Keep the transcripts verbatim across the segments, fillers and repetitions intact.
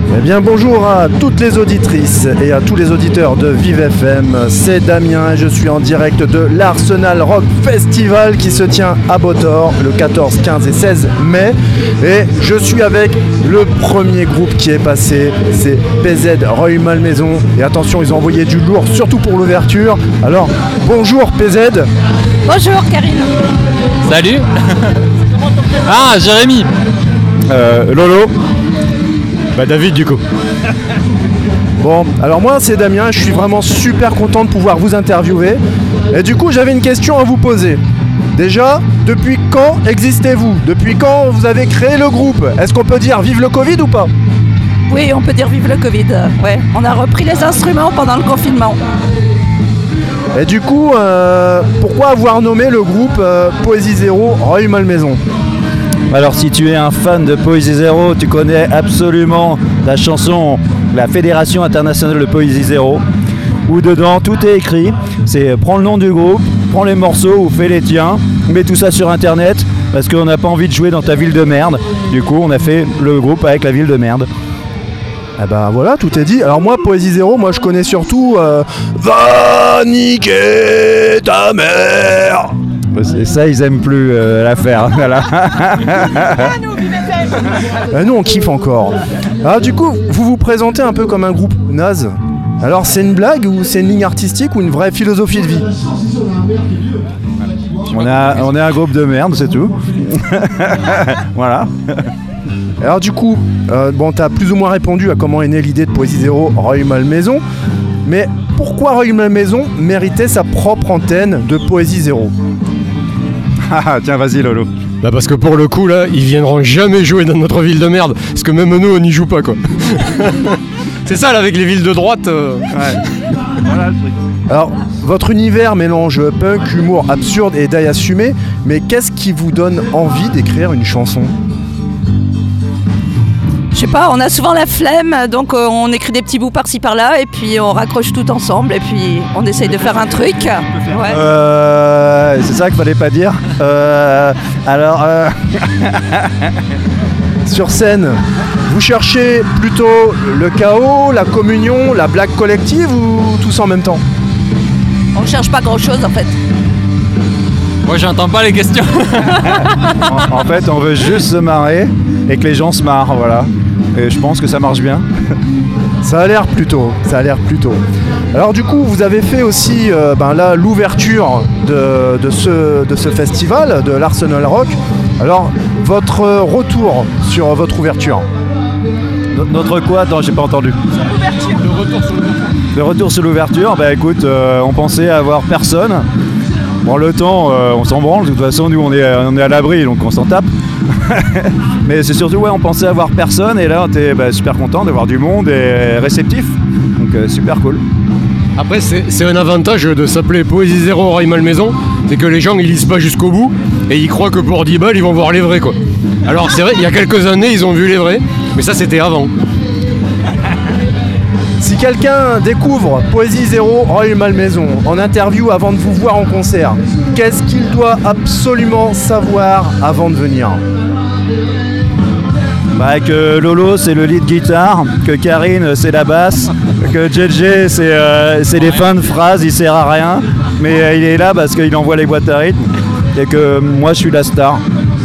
Eh bien bonjour à toutes les auditrices et à tous les auditeurs de Vive F M, c'est Damien et je suis en direct de l'Arsenal Rock Festival qui se tient à Botor le quatorze, quinze et seize mai et je suis avec le premier groupe qui est passé, c'est P Z Rueil Malmaison et attention ils ont envoyé du lourd surtout pour l'ouverture. Alors bonjour P Z. Bonjour Karine. Salut. Ah Jérémy. euh, Lolo. Bah David du coup. Bon, alors moi c'est Damien, je suis vraiment super content de pouvoir vous interviewer. Et du coup j'avais une question à vous poser. Déjà, depuis quand existez-vous? Depuis quand vous avez créé le groupe? Est-ce qu'on peut dire vive le Covid ou pas? Oui, on peut dire vive le Covid. Ouais, on a repris les instruments pendant le confinement. Et du coup, euh, pourquoi avoir nommé le groupe euh, Poésie Zéro Rueil Malmaison? Alors si tu es un fan de Poésie Zéro, tu connais absolument la chanson La Fédération Internationale de Poésie Zéro, où dedans tout est écrit, c'est prends le nom du groupe, prends les morceaux ou fais les tiens, mets tout ça sur internet, parce qu'on n'a pas envie de jouer dans ta ville de merde, du coup on a fait le groupe avec la ville de merde. Ah bah voilà, tout est dit. Alors moi, Poésie Zéro, moi je connais surtout euh, Va niquer ta mère. Et ça ils aiment plus euh, la faire, voilà. euh, nous on kiffe encore. Alors du coup, vous vous présentez un peu comme un groupe naze. Alors c'est une blague ou c'est une ligne artistique ou une vraie philosophie de vie? On, a, on est un groupe de merde, c'est tout. Voilà. Alors du coup, euh, bon, t'as plus ou moins répondu à comment est née l'idée de Poésie Zéro Rueil Malmaison. Mais pourquoi Rueil Malmaison méritait sa propre antenne de Poésie Zéro? Ah tiens, vas-y Lolo. Bah parce que pour le coup là, ils viendront jamais jouer dans notre ville de merde, parce que même nous on n'y joue pas quoi. C'est ça là avec les villes de droite. Euh... Ouais. Voilà le truc. Alors, votre univers mélange punk, humour absurde et die assumé, mais qu'est-ce qui vous donne envie d'écrire une chanson? Je sais pas, on a souvent la flemme, donc euh, on écrit des petits bouts par-ci par-là et puis on raccroche tout ensemble et puis on essaye de faire un truc. Ouais. Euh, c'est ça qu'il fallait pas dire. Euh, alors, euh... Sur scène, vous cherchez plutôt le chaos, la communion, la blague collective ou tous en même temps? On cherche pas grand-chose en fait. Moi j'entends pas les questions. en, en fait, on veut juste se marrer et que les gens se marrent, voilà. Et je pense que ça marche bien. Ça a l'air plutôt, ça a l'air plutôt. Alors du coup, vous avez fait aussi euh, ben là l'ouverture de, de, ce, de ce festival, de l'Arsenal Rock. Alors, votre retour sur votre ouverture? Notre quoi? Attends, j'ai pas entendu. Le retour sur l'ouverture. Le retour sur l'ouverture, bah écoute, euh, on pensait avoir personne. Bon, le temps, euh, on s'en branle, de toute façon, nous on est, on est à l'abri, donc on s'en tape. Mais c'est surtout, ouais, on pensait avoir personne, et là on était bah, super content d'avoir du monde et réceptif. Donc euh, super cool. Après, c'est, c'est un avantage de s'appeler Poésie Zéro Rueil Malmaison, c'est que les gens ils lisent pas jusqu'au bout, et ils croient que pour dix balles ils vont voir les vrais quoi. Alors c'est vrai, il y a quelques années ils ont vu les vrais, mais ça c'était avant. Si quelqu'un découvre Poésie Zéro Rueil Malmaison en interview avant de vous voir en concert, qu'est-ce qu'il doit absolument savoir avant de venir? Bah, que Lolo c'est le lead guitare, que Karine c'est la basse, que J J c'est, euh, c'est les fins de phrases, il sert à rien, mais euh, il est là parce qu'il envoie les boîtes à rythme, et que moi je suis la star.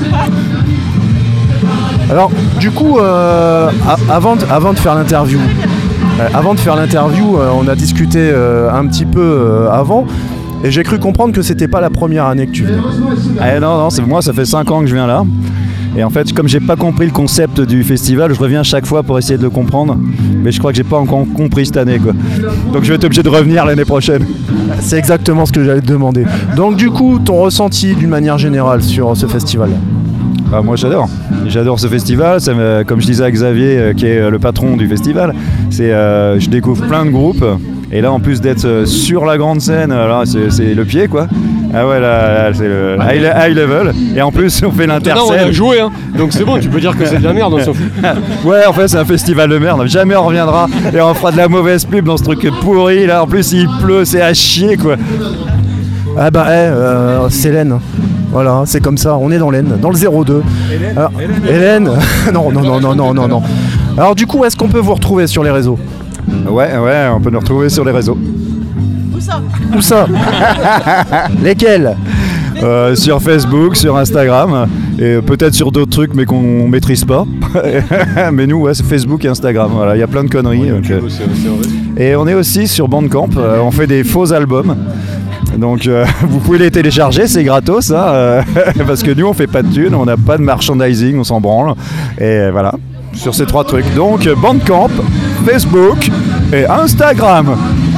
Alors du coup, euh, a- avant, de, avant de faire l'interview, euh, avant de faire l'interview, euh, on a discuté euh, un petit peu euh, avant, et j'ai cru comprendre que c'était pas la première année que tu venais. Ah, non, non, c'est, moi ça fait cinq ans que je viens là. Et en fait, comme j'ai pas compris le concept du festival, je reviens chaque fois pour essayer de le comprendre. Mais je crois que j'ai pas encore compris cette année, quoi. Donc je vais être obligé de revenir l'année prochaine. C'est exactement ce que j'allais te demander. Donc du coup, ton ressenti d'une manière générale sur ce festival? Bah, moi j'adore. J'adore ce festival. Ça me, comme je disais à Xavier, euh, qui est euh, le patron du festival, c'est, euh, je découvre plein de groupes. Et là, en plus d'être euh, sur la grande scène, là, c'est, c'est le pied, quoi. Ah ouais, là, là c'est le high, high level. Et en plus, on fait l'interscène. Non, on a joué, hein. Donc c'est bon, tu peux dire que c'est de la merde, on s'en fout. Ouais, en fait, c'est un festival de merde. Jamais on reviendra et on fera de la mauvaise pub dans ce truc pourri, là. En plus, il pleut, c'est à chier, quoi. Ah bah, hey, euh, c'est l'Aisne. Voilà, c'est comme ça, on est dans l'Aisne, dans le zéro deux. Hélène, Alors, Hélène, Hélène non, non, non, non, non, non, non. Alors du coup, est-ce qu'on peut vous retrouver sur les réseaux? Ouais, ouais, on peut nous retrouver sur les réseaux. Où ça? Lesquels? Euh, sur Facebook, sur Instagram, et peut-être sur d'autres trucs mais qu'on maîtrise pas. Mais nous, ouais, c'est Facebook et Instagram. Voilà, il y a plein de conneries. Donc, euh. Et on est aussi sur Bandcamp. Euh, on fait des faux albums. Donc euh, vous pouvez les télécharger, c'est gratos, hein, euh, parce que nous on fait pas de thunes, on n'a pas de merchandising, on s'en branle. Et voilà, sur ces trois trucs. Donc Bandcamp, Facebook et Instagram.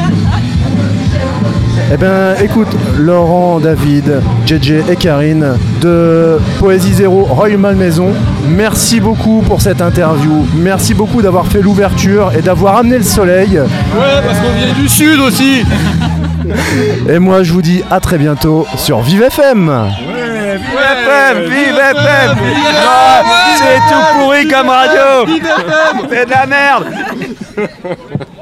Eh ben écoute, Laurent, David, J J et Karine de Poésie Zéro, Roy Malmaison, merci beaucoup pour cette interview. Merci beaucoup d'avoir fait l'ouverture et d'avoir amené le soleil. Ouais, parce qu'on vient du sud aussi. Et moi je vous dis à très bientôt sur Vive F M. Ouais, Vive F M, Vive F M, C'est tout pourri comme radio. C'est de la merde.